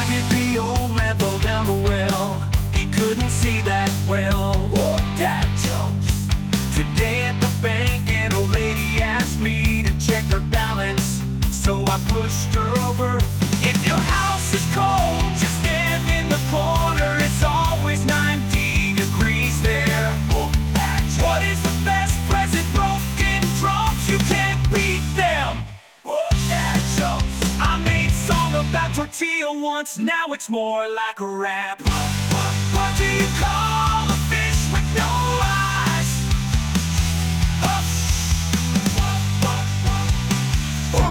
I hit the old man fell down the well. He couldn't see that well. Whoa, dad jokes. Today at the bank, an old lady asked me to check her balance, so I pushed her over. If your house is cold, just stand in the corner. It's always 90 degrees there. Whoa, dad jokes. What is the best present? Broken drums, you can't beat them. Whoa, dad jokes. I made a song about tortilla once, now it's more like a rap. What do you call a fish with no